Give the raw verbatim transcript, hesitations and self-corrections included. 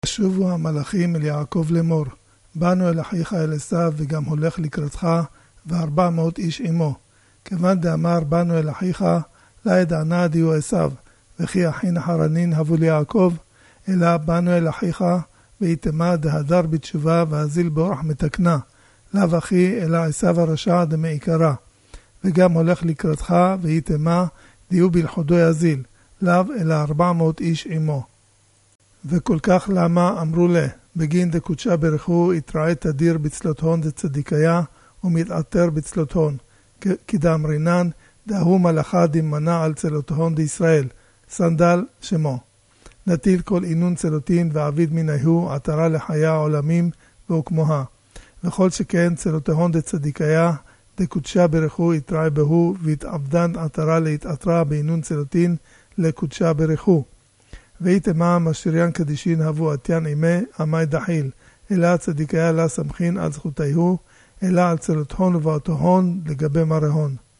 שובו המלאכים אל יעקב לאמור, באנו אל אחיך אל עשיו וגם הולך לקראתך וארבע מאות איש עמו. כיוון דאמר באנו אל אחיך, לא ידענה דיו עשיו, וכי אחין חרנין הבו ליעקב, אלא באנו אל אחיך, ויתמה דהדר בתשובה והזיל באורח מתקנה, לאו אחי אלא עשיו הרשע דמעיקרה. וגם הולך לקראתך ויתמה דיו בלחודו יזיל, לאו אלא ארבע מאות איש עמו. וכל כך למה אמרו לה, בגין דקודשה ברכו יתראה תדיר בצלות הון דצדיקיה ומתעתר בצלות הון, כי דאמרינן דהו מלאכה דמנה על צלות הון דישראל, סנדל שמו. נטיל כל אינון צלותין ועביד מנהו עתרה לחיה עולמים והוקמוה. וכל שכן צלות הון דצדיקיה דקודשה ברכו יתראה בהו והתעבדן עתרה להתעתרה באינון צלותין לקודשה ברכו. ויתמה משריין קדישין הבו עתיין עימה עמי דחיל, אלא צדיקיה לה סמכין על זכותיהו, אלא על צלות הון ובאותו הון לגבי מרהון.